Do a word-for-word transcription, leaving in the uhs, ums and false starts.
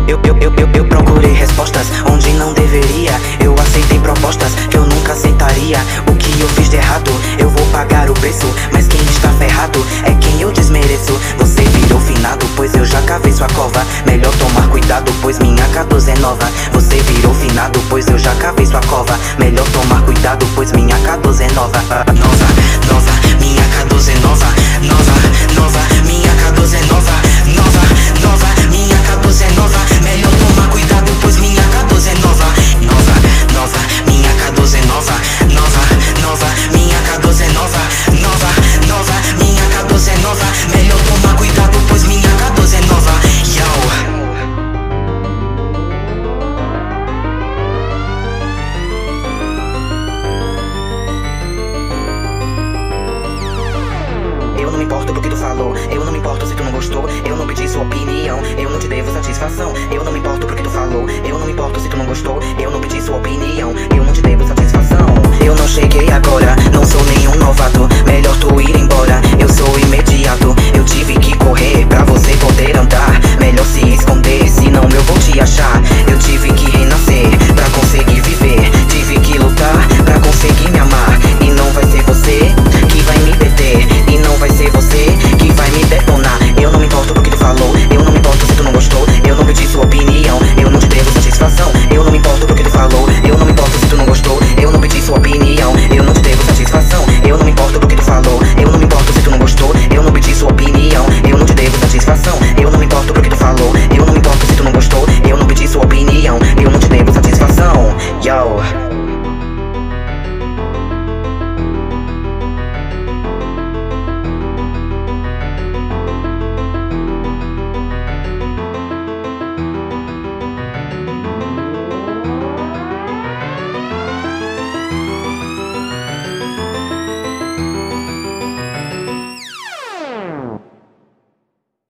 Eu, eu, eu, eu, eu procurei respostas onde não deveria. Eu aceitei propostas que eu nunca aceitaria. O que eu fiz de errado, eu vou pagar o preço. Mas quem está ferrado é quem eu desmereço. Você virou finado, pois eu já cavei sua cova. Melhor tomar cuidado, pois minha K doze é nova. Você virou finado, pois eu já cavei sua cova. Melhor tomar cuidado, pois minha K doze é nova. Nova, nova, minha K doze é nova. Nova, nova, minha K doze é nova. Nova, nova, minha K doze é nova. Melhor tomar cuidado, pois minha K doze é nova. Nova, nova, minha K doze é nova. Nova, nova, minha K doze é nova. Nova, nova, minha K doze é nova. Melhor tomar cuidado, pois minha K doze é nova. Yo. Eu não me importo pro que tu falou, eu não me importo se tu não gostou. Eu não pedi sua opinião, eu não te devo satisfação.